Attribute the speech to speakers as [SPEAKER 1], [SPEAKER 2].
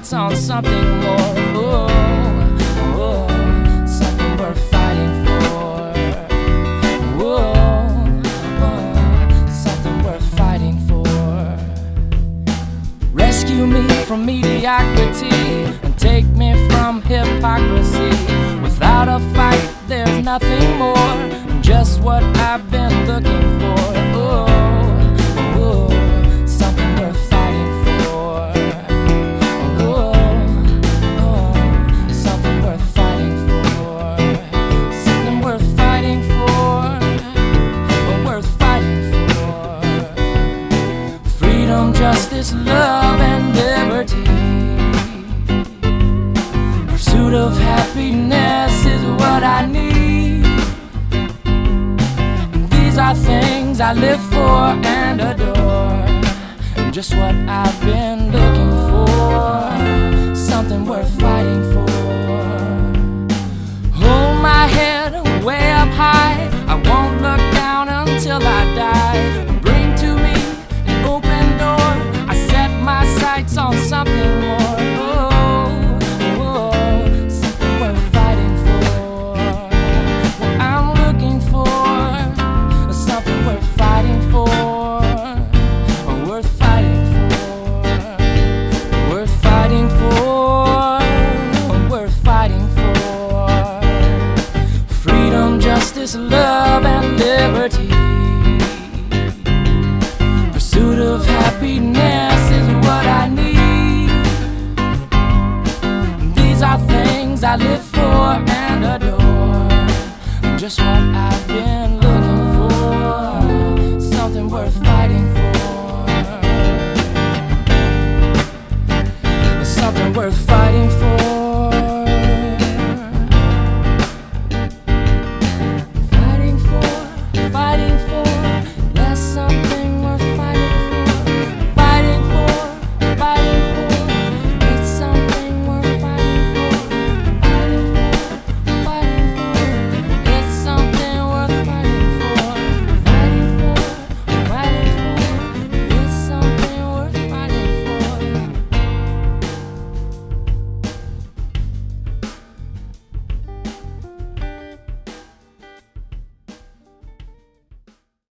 [SPEAKER 1] sights on something more. Oh, something worth fighting for. Something worth fighting for. Rescue me from mediocrity and take me from hypocrisy. Without a fight, there's nothing more. Just what I've been looking for. Something worth fighting for. Something worth fighting for. Something worth fighting for. Worth fighting for. Freedom, justice, love, and liberty. Pursuit of happiness is what I need. These are things I live for and adore. Just what I've been looking for. Something worth fighting for. Hold my head way up high. I won't look down until I die. Bring to me an open door. I set my sights on something more.